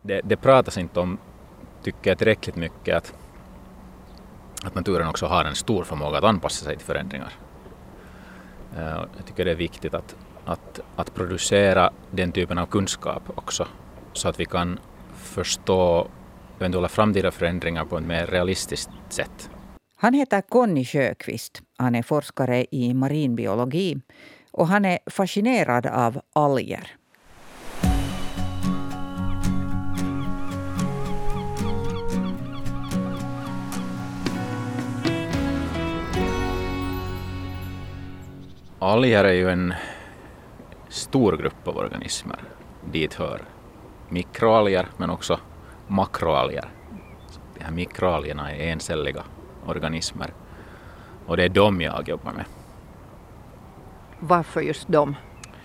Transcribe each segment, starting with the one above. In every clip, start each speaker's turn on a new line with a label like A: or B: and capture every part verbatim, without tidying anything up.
A: Det, det pratas inte om, tycker jag, tillräckligt mycket att, att naturen också har en stor förmåga att anpassa sig till förändringar. Uh, jag tycker det är viktigt att, att, att producera den typen av kunskap också, så att vi kan förstå eventuella framtida förändringar på ett mer realistiskt sätt.
B: Han heter Conny Sjöqvist. Han är forskare i marinbiologi och han är fascinerad av alger.
A: Alger är ju en stor grupp av organismer. Dit hör mikroalger men också makroalger. De här mikroalgerna är encelliga organismer och det är de jag jobbar med.
B: Varför just dem?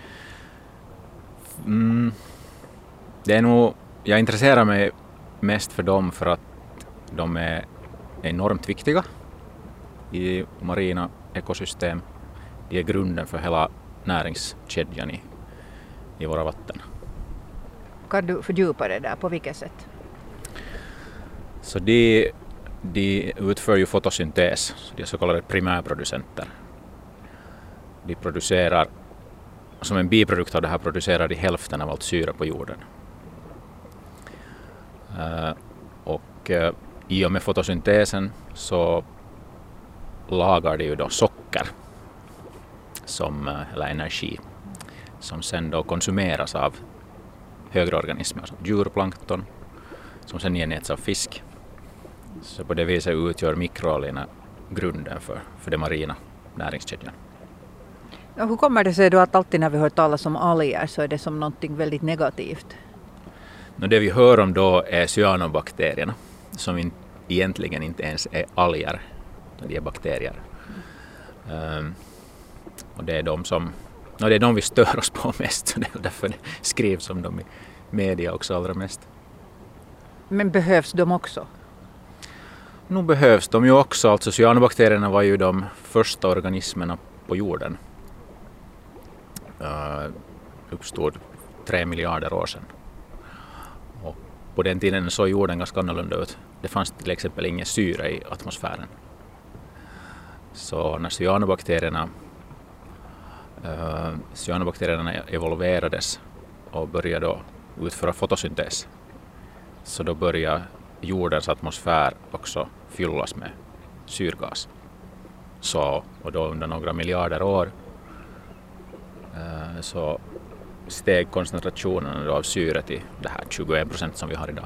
A: Mm, det är nog, jag intresserar mig mest för dem för att de är enormt viktiga i marina ekosystem. De är grunden för hela näringskedjan i, i våra vatten.
B: Kan du fördjupa det där på vilket sätt?
A: Så de, de utför ju fotosyntes, så de är så kallade primärproducenter. De producerar, som en biprodukt av det här producerar de hälften av allt syre på jorden. Uh, och uh, i och med fotosyntesen så lagar de ju då socker, som, uh, eller energi, som sen då konsumeras av högre organismer som djurplankton, som sen igen äts av fisk. Så på det viset utgör mikroalgerna grunden för, för det marina näringskedjan.
B: Ja, hur kommer det sig då att alltid när vi hör talas om alger så är det som någonting väldigt negativt?
A: No, det vi hör om då är cyanobakterierna, som in, egentligen inte ens är alger, de är bakterier. Mm. Um, och det är de som, no, det är de vi stör oss på mest, så det är därför det skrivs om dem i media också allra mest.
B: Men behövs de också?
A: Nu behövs de ju också. Alltså cyanobakterierna var ju de första organismerna på jorden. Uh, uppstod tre miljarder år sedan. Och på den tiden såg jorden ganska annorlunda ut. Det fanns till exempel ingen syre i atmosfären. Så när cyanobakterierna, uh, cyanobakterierna evolverades och började då utföra fotosyntes, så då började jordens atmosfär också fyllas med syrgas. Så, och då under några miljarder år eh, så steg koncentrationen då av syre till det här tjugoen procent som vi har idag.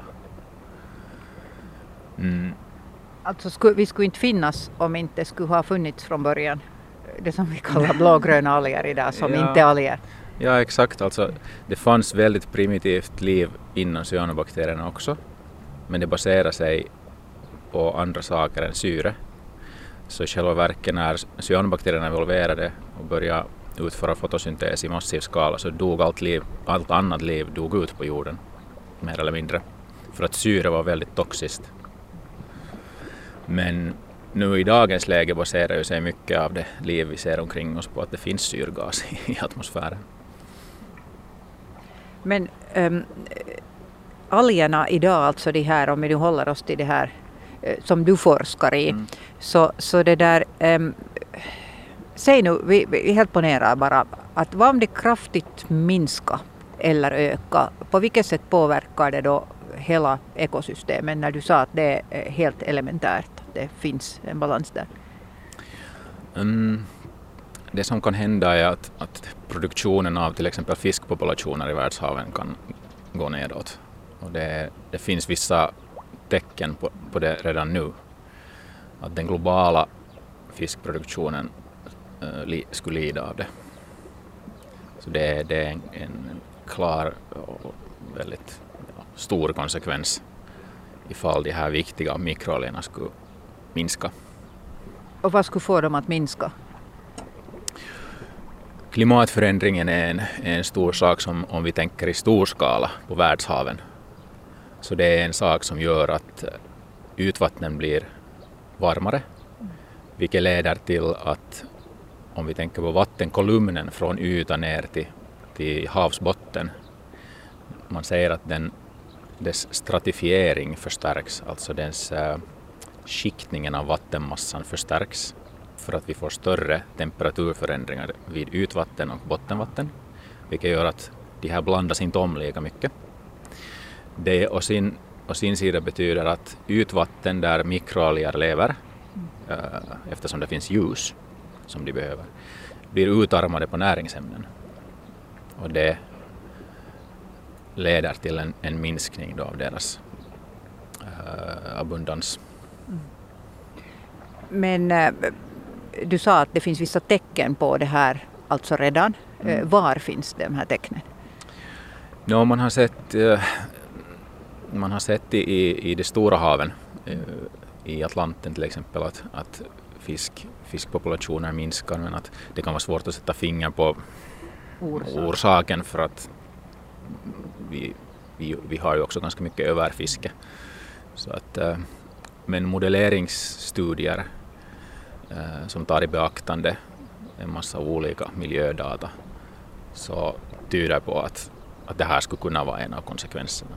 A: Mm.
B: Alltså sku, vi skulle inte finnas om inte skulle ha funnits från början. Det som vi kallar blågröna alger idag som
A: ja.
B: inte är alger.
A: Ja, exakt. Alltså, det fanns väldigt primitivt liv innan cyanobakterierna också. Men det baserar sig på andra saker än syre. Så i själva verket när cyanobakterierna evolverade och började utföra fotosyntes i massiv skala så dog allt, liv, allt annat liv dog ut på jorden, mer eller mindre. För att syre var väldigt toxiskt. Men nu i dagens läge baserar ju sig mycket av det liv vi ser omkring oss på att det finns syrgas i atmosfären.
B: Men um, algerna idag, alltså det här, om vi nu håller oss till det här som du forskar i, mm. så, så det där, um, säg nu, vi, vi helt ponerar bara, att vad om det kraftigt minskar eller ökar, på vilket sätt påverkar det då hela ekosystemet när du sa att det är helt elementärt, att det finns en balans där?
A: Mm. Det som kan hända är att, att produktionen av till exempel fiskpopulationer i världshaven kan gå nedåt. Och det, det finns vissa tecken på, på det redan nu. Att den globala fiskproduktionen uh, li, skulle lida av det. Så det, det är en, en klar och väldigt ja, stor konsekvens ifall de här viktiga mikroalgerna skulle minska.
B: Och vad skulle få dem att minska?
A: Klimatförändringen är en, en stor sak som, om vi tänker i stor skala på världshaven. Så det är en sak som gör att ytvattnen blir varmare, vilket leder till att om vi tänker på vattenkolumnen från ytan ner till, till havsbotten, man säger att den dess stratifiering förstärks, alltså dess äh, skiktningen av vattenmassan förstärks för att vi får större temperaturförändringar vid ytvatten och bottenvatten, vilket gör att de här blandas inte om lika mycket. Det å sin, å sin sida betyder att ytvatten där mikroalger lever, äh, eftersom det finns ljus som de behöver, blir utarmade på näringsämnen. Och det leder till en, en minskning då av deras äh, abundans.
B: Mm. Men äh, du sa att det finns vissa tecken på det här, alltså redan. Mm. Äh, var finns de här tecknen?
A: No, man har sett, äh, man har sett i, i de stora haven, äh, i Atlanten till exempel, att, att fisk, fiskpopulationer minskar, men att det kan vara svårt att sätta finger på Orsak. orsaken, för att vi, vi, vi har ju också ganska mycket överfiske. Så att, äh, men modelleringsstudier äh, som tar i beaktande en massa olika miljödata, så tyder på att, att det här skulle kunna vara en av konsekvenserna.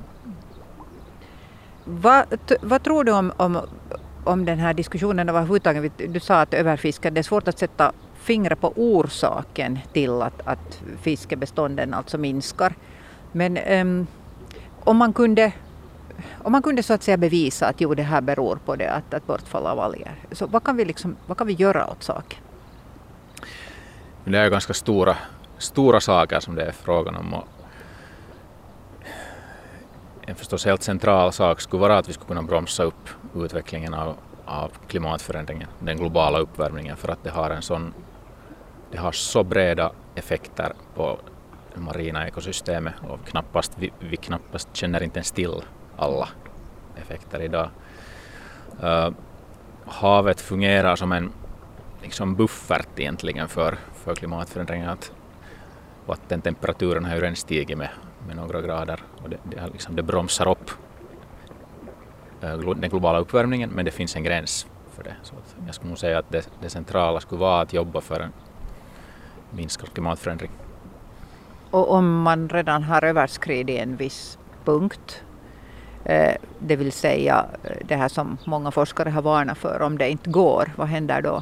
B: Vad, vad tror du om, om, om den här diskussionen överhuvudtaget? Du sa att överfiske, det är svårt att sätta fingrar på orsaken till att, att fiskebestånden alltså minskar. Men um, om man kunde om man kunde så att säga bevisa att jo, det här beror på det, att, att bortfall av alger, så vad kan vi liksom, vad kan vi göra åt saken?
A: Det är ganska stora, stora saker som det är frågan om. Och en förstås helt central sak skulle vara att vi skulle kunna bromsa upp utvecklingen av, av klimatförändringen, den globala uppvärmningen, för att det har en sån, det har så breda effekter på det marina ekosystemet, och knappast, vi, vi knappast känner inte ens till alla effekter idag. Uh, havet fungerar som en liksom buffert egentligen för, för klimatförändringar. Att vattentemperaturen har ju redan stigit med, med några grader, och det, det, liksom, det bromsar upp uh, den globala uppvärmningen, men det finns en gräns för det. Så att jag skulle nog säga att det, det centrala skulle vara att jobba för en minskad klimatförändring.
B: Och om man redan har överskridit en viss punkt, eh, det vill säga det här som många forskare har varnat för, om det inte går, vad händer då?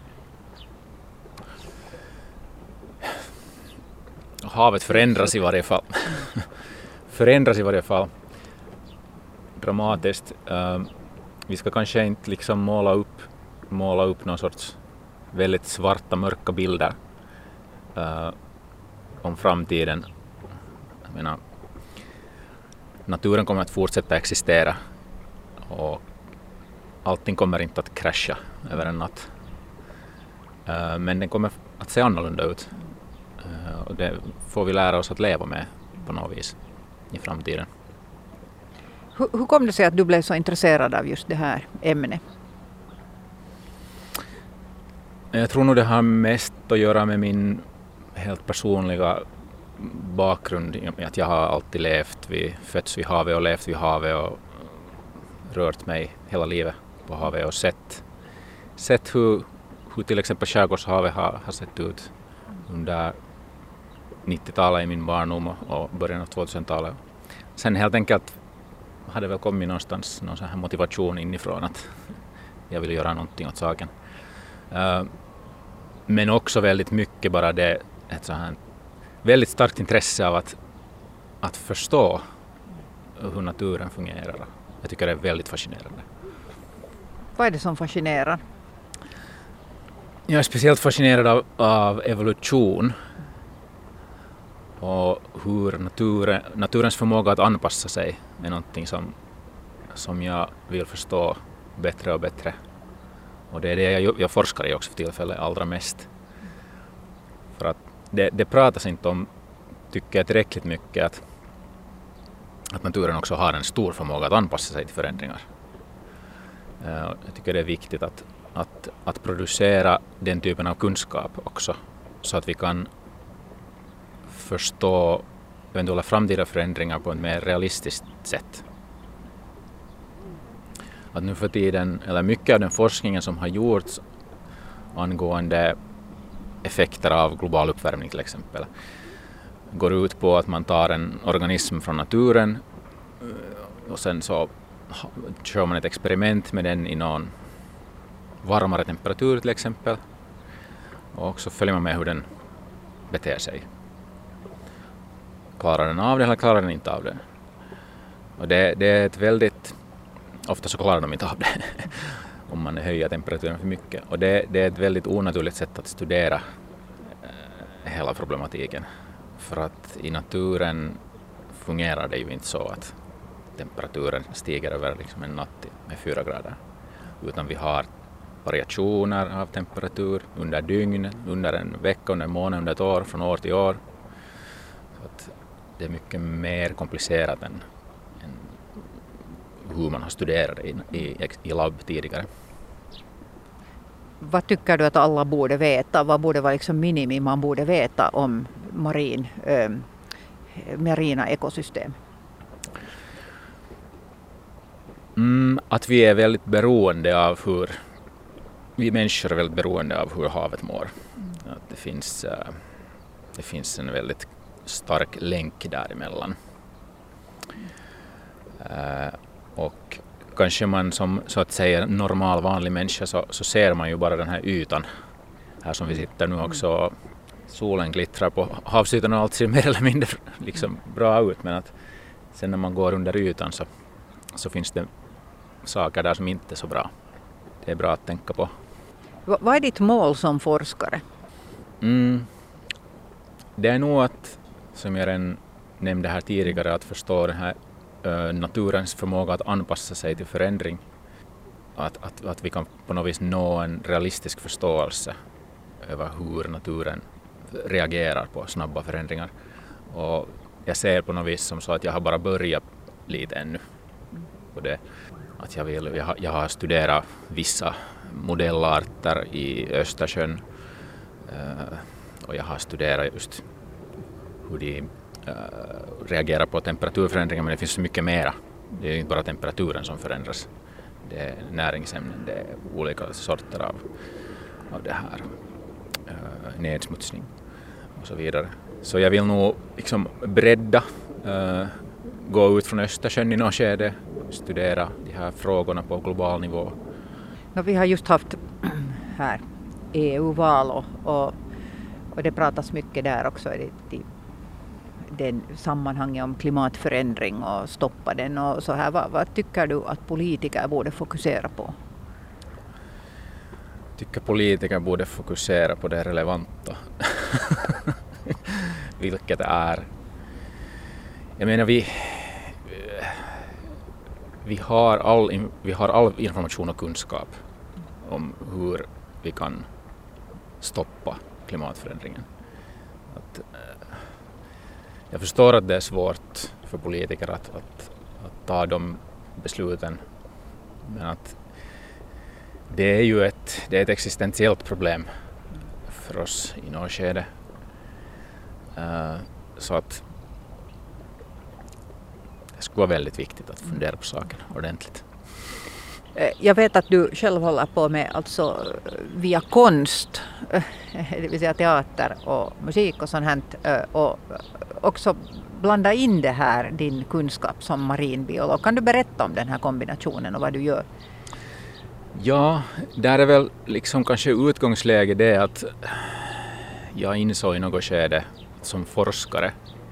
A: Havet förändras i varje fall. förändras i varje fall dramatiskt. Uh, vi ska kanske inte liksom måla upp, måla upp någon sorts väldigt svarta, mörka bilder uh, om framtiden. Jag menar, naturen kommer att fortsätta existera, och allting kommer inte att krascha över en natt. Uh, men den kommer att se annorlunda ut. Uh, och det får vi lära oss att leva med på något vis i framtiden.
B: Hur, hur kom det sig att du blev så intresserad av just det här ämnet?
A: Jag tror nog det har mest att göra med min helt personliga bakgrund, i att jag har alltid levt vid, fötts vid havet och levt vid havet och rört mig hela livet på havet och sett, sett hur, hur till exempel skärgårdshavet har, har sett ut under nittiotalet i min barndom och början av tvåtusentalet. Sen helt enkelt hade väl kommit någonstans någon sån här motivation inifrån att jag vill göra någonting åt saken. Uh, men också väldigt mycket bara det, ett så här väldigt starkt intresse av att, att förstå hur naturen fungerar. Jag tycker det är väldigt fascinerande.
B: Vad är det som fascinerar?
A: Jag är speciellt fascinerad av, av evolution och hur naturen, naturens förmåga att anpassa sig är någonting som, som jag vill förstå bättre och bättre. Och det är det jag, jag forskar i också för tillfället allra mest. För att det, det pratas inte om, tycker jag, tillräckligt mycket att, att naturen också har en stor förmåga att anpassa sig till förändringar. Uh, jag tycker det är viktigt att, att, att producera den typen av kunskap också, så att vi kan förstå eventuella framtida förändringar på ett mer realistiskt sätt. Att nu för tiden, eller mycket av den forskningen som har gjorts angående effekter av global uppvärmning till exempel, går ut på att man tar en organism från naturen, och sen så kör man ett experiment med den i någon varmare temperatur till exempel. Och så följer man med hur den beter sig. Klarar den av det eller klarar den inte av det? Och det, det är ett väldigt... Ofta så klarar de inte av det om man höjer temperaturen för mycket. Och det, det är ett väldigt onaturligt sätt att studera eh, hela problematiken. För att i naturen fungerar det ju inte så att temperaturen stiger över liksom en natt med fyra grader. Utan vi har variationer av temperatur under dygn, under en vecka, under en månad, under ett år, från år till år. Så att det är mycket mer komplicerat än, än hur man har studerat det i, i, i labb tidigare.
B: Vad tycker du att alla borde veta? Vad borde vara liksom minimi man borde veta om marin, äh, marina ekosystem?
A: Mm, att vi är väldigt beroende av hur vi människor är väldigt beroende av hur havet mår. Mm. Att det finns, uh, det finns en väldigt stark länk däremellan. Uh, och kanske man som så att säga normal vanlig människa så, så ser man ju bara den här ytan. Här som vi sitter nu också. Solen glittrar på havsytan och allt ser mer eller mindre liksom bra ut. Men att sen när man går under ytan så, så finns det saker där som inte är så bra. Det är bra att tänka på.
B: V- vad är ditt mål som forskare?
A: Mm. Det är nog att, som jag redan nämnde här tidigare, att förstå den här äh, naturens förmåga att anpassa sig till förändring. Att, att, att vi kan på något vis nå en realistisk förståelse över hur naturen reagerar på snabba förändringar. Och jag ser på något vis som så att jag har bara börjat lite ännu på det. Att jag, vill, jag, har, jag har studerat vissa modellarter i Östersjön uh, och jag har studerat just hur de uh, reagerar på temperaturförändringar, men det finns så mycket mera. Det är inte bara temperaturen som förändras. Det är näringsämnen, det är olika sorter av, av det här uh, nedsmutsning och så vidare. Så jag vill nog liksom bredda, uh, gå ut från Östersjön i något skede, studera de här frågorna på global nivå.
B: Ja, vi har just haft här E U-val och, och, och det pratas mycket där också i det, det sammanhanget om klimatförändring och stoppa den och så här. Vad, vad tycker du att politiker borde fokusera på?
A: Jag tycker politiker borde fokusera på det relevanta. Vilket är... Jag menar vi... Vi har, all, vi har all information och kunskap om hur vi kan stoppa klimatförändringen. Att, eh, jag förstår att det är svårt för politiker att, att, att ta de besluten, men att det är ju ett, det är ett existentiellt problem för oss i något skede. Eh, så att det skulle vara väldigt viktigt att fundera på saken ordentligt.
B: Jag vet att du själv håller på med alltså via konst, det vill säga teater och musik och sånt här, och också blanda in det här, din kunskap som marinbiolog. Kan du berätta om den här kombinationen och vad du gör?
A: Ja, där är väl liksom kanske utgångsläge det att jag insåg i något skede som forskare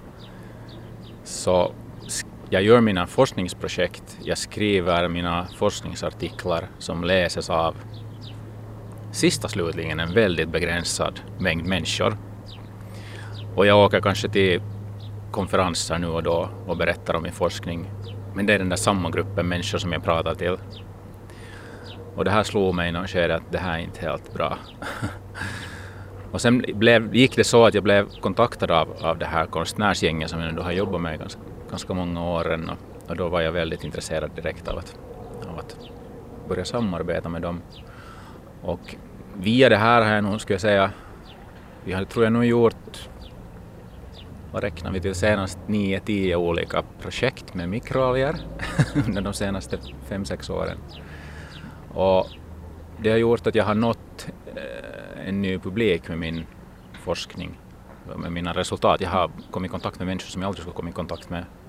A: så jag gör mina forskningsprojekt, jag skriver mina forskningsartiklar som läses av sista slutligen en väldigt begränsad mängd människor. Och jag åker kanske till konferenser nu och då och berättar om min forskning. Men det är den där samma gruppen människor som jag pratar till. Och det här slog mig i någon skede att det här är inte helt bra. Och sen blev, gick det så att jag blev kontaktad av, av det här konstnärsgänget som jag ändå har jobbat med ganska, ganska många år än, och, och då var jag väldigt intresserad direkt av att, av att börja samarbeta med dem. Och via det här har jag nog, ska jag säga, vi har tror jag nog gjort, vad räknar vi till, senast nio tio olika projekt med mikroalger under de senaste fem sex åren. Och det har gjort att jag har nått en ny publik med min forskning, med mina resultat. Jag har kommit i kontakt med människor som jag aldrig skulle komma i kontakt med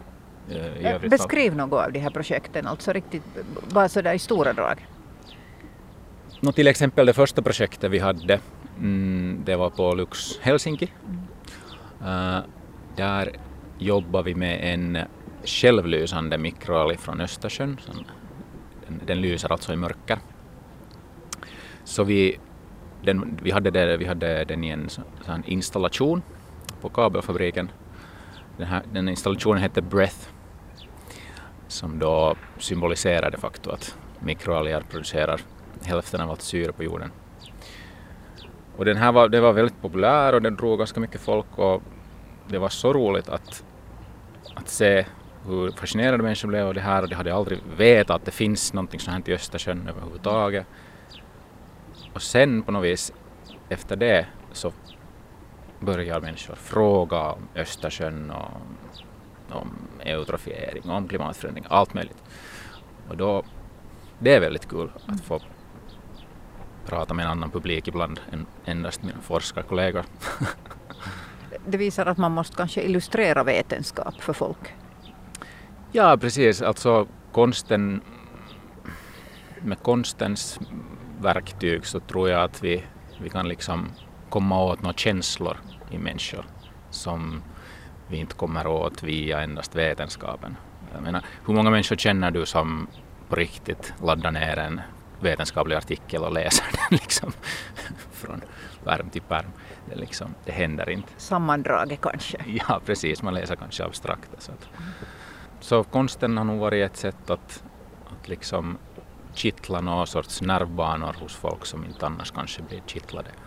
A: i övrigt.
B: Beskriv något av de här projekten, alltså riktigt bara så där i stora drag.
A: Nå, till exempel det första projektet vi hade, mm, det var på Lux Helsinki. Mm. Uh, där jobbar vi med en självlysande mikroalg från Östersjön. Den, den lyser alltså i mörker. Så vi, den, vi, hade, det, vi hade den i en sån installation på kabelfabriken. Den, här, den installationen hette Breath, som då symboliserar de facto att mikroalger producerar hälften av allt syre på jorden. Och den här var, det var väldigt populär och den drog ganska mycket folk, och det var så roligt att, att se hur fascinerade människor blev av det här, och de hade aldrig vetat att det finns någonting sånt här i Östersjön överhuvudtaget. Och sen på något vis efter det så börjar människor fråga om Östersjön och om eutrofiering, om klimatförändring, allt möjligt. Och då, det är väldigt kul att få prata med en annan publik ibland än endast mina forskarkollegor.
B: Det visar att man måste kanske illustrera vetenskap för folk.
A: Ja, precis. Alltså konsten, med konstens verktyg så tror jag att vi, vi kan liksom komma åt några känslor i människor som vi inte kommer åt via endast vetenskapen. Jag menar, hur många människor känner du som på riktigt laddar ner en vetenskaplig artikel och läser den liksom från pärm till pärm? Det, liksom, det händer inte.
B: Sammandraget kanske.
A: Ja, precis. Man läser kanske abstrakt. Så, att, så konsten har nog varit ett sätt att, att liksom kittla någon sorts nervbanor hos folk som inte annars kanske blir kittlade.